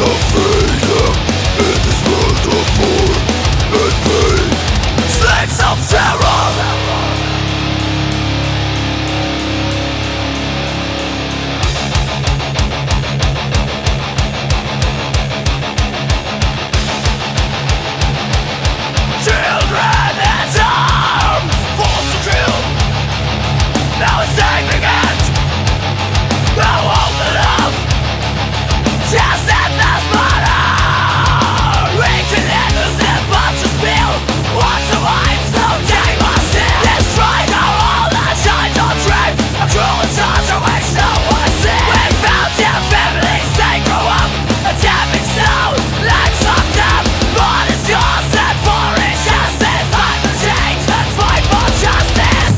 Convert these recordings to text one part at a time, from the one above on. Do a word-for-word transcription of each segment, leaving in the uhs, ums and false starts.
of freedom in this world of war and pain. Slaves of terror. Children at arms, forced to kill. Now it's time begins. Now open up. Just at last murder. We can innocent but to spill. What's the life so they must still destroy our all that shines on dream. A cruel torture which no one sees. We found their families, they grow up. A damning soul, lives of them. But it's yours and for injustice. Fight for change and fight for justice.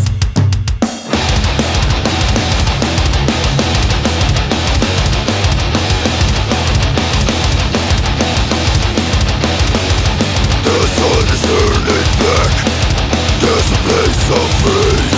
The sun is turning back. There's a place of freedom.